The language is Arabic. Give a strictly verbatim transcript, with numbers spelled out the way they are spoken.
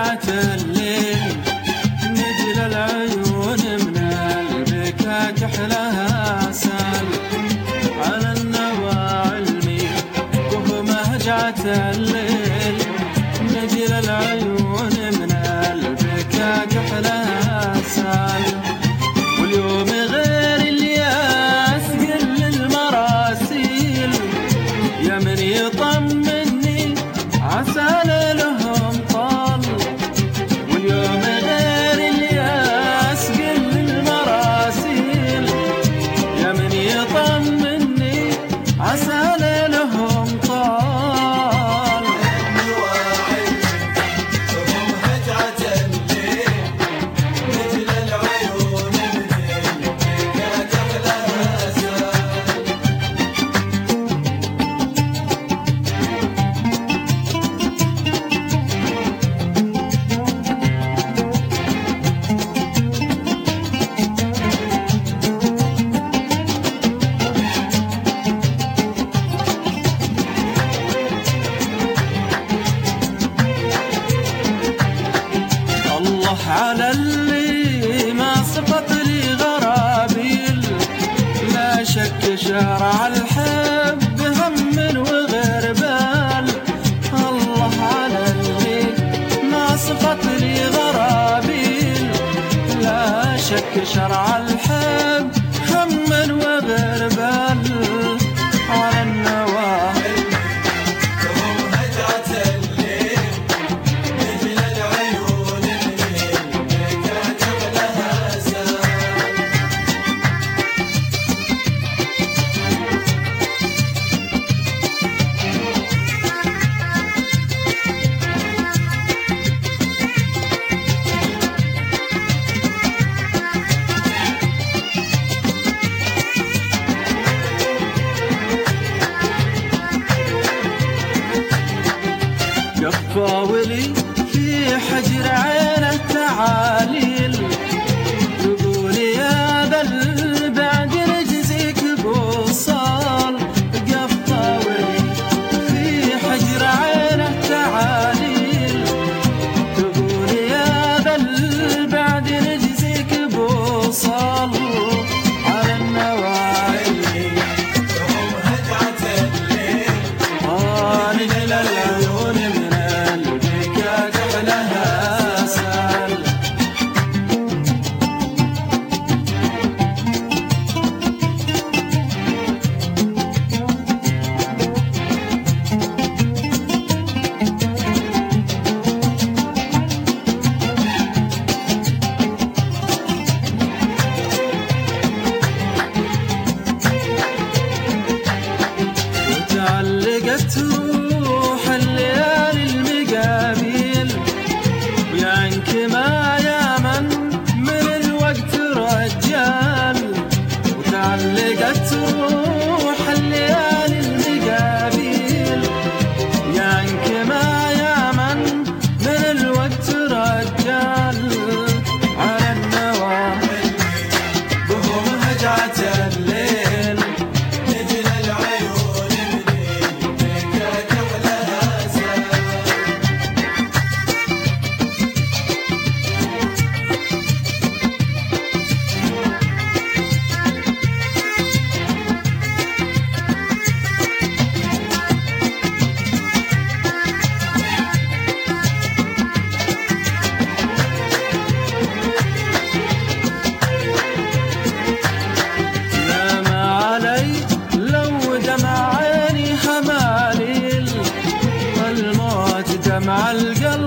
هجعة الليل نجل العيون من البكا كحلها سال على النواعي الميل وهم هجعة الليل نجل العيون من البكا كحلها سال واليوم غير الياس قل المراسيل يا من يطمني عسى لهم طال واليوم غير الياس قل المراسيل يا من يطمني عسى لهم طال النواعي وهم هجعة الليل نجل العيون من البكا كحلها سال الله على اللي ما سقط لي غرابيل لا شك شارع الحب هم وغير بال الله على اللي ما سقط لي غرابيل لا شك شرع الحب هم وغير بال على النواحي وهم هجعة الليل نجل العيون من البكا كحلها سال قفاولي في حجر عينه تعاليل تقول يا ذا البعد نجزيك بوصال قفاولي في حجر عينه تعاليل تقول يا ذا البعد نجزيك بوصال على النواعي وهم هجعة الليل آه نجل العيون من البكا كحلها سال وتعلقت روح الليالي المقابيل ويعنك ما يامن من الوقت رجال وتعلقت روح الليالي المقابيل ويعنك ما يامن من الوقت رجال على النواحي وهم هجعة الليل نجل العيون من البكا كحلها سال لا ما علي لو دمع عيني هماليل والموت دمع القلب